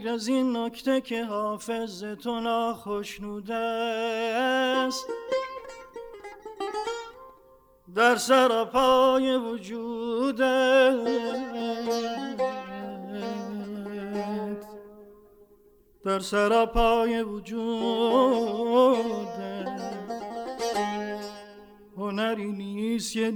غیر از این نکته که حافظ تو ناخشنوده است، در سراپای وجودت، در سراپای وجودت هنری نیست یه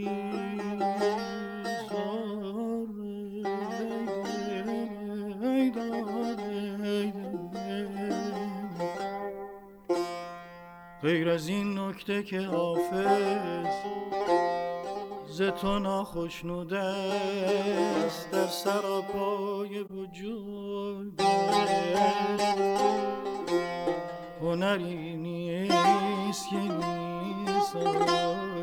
غیر از این نکته که حافظ ز تو ناخشنوده است، در سراپای وجود هنری نیست که نیست.